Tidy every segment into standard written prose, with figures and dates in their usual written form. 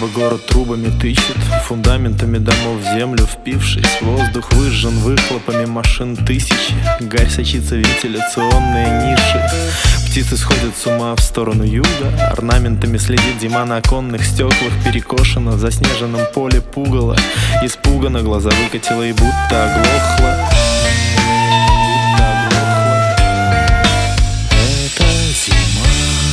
Снова город трубами тычет, фундаментами домов в землю впившись. Воздух выжжен выхлопами машин тысячи. Гарь сочится вентиляционные ниши. Птицы сходят с ума в сторону юга. Орнаментами следит зима на оконных стеклах. Перекошено в заснеженном поле пугало. Испуганно глаза выкатила и будто оглохла. Это зима.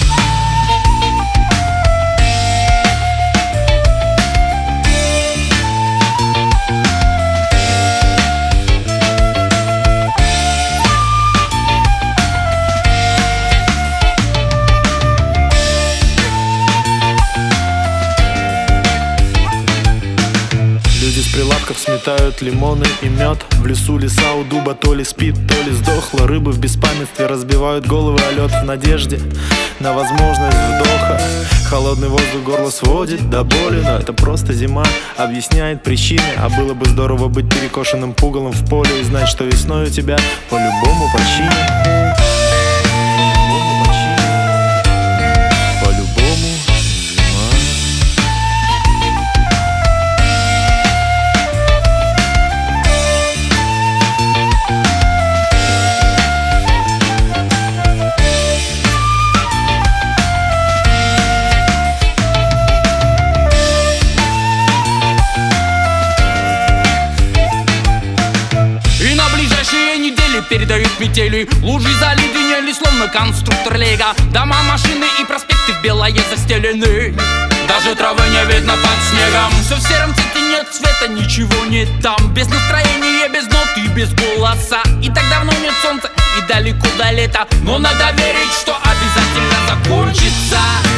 Люди с прилавков сметают лимоны и мед. В лесу лиса у дуба то ли спит, то ли сдохла. Рыбы в беспамятстве разбивают головы о лед в надежде на возможность вдоха. Холодный воздух горло сводит до боли, но это просто зима объясняет причины. А было бы здорово быть перекошенным пугалом в поле и знать, что весной у тебя по-любому починят. Передают метели, лужи заледенели, словно конструктор лего. Дома, машины и проспекты в белое застелены. Даже травы не видно под снегом. Все в сером цвете, нет цвета, ничего не там. Без настроения, без нот и без голоса. И так давно нет солнца, и далеко до лета. Но надо верить, что обязательно закончится.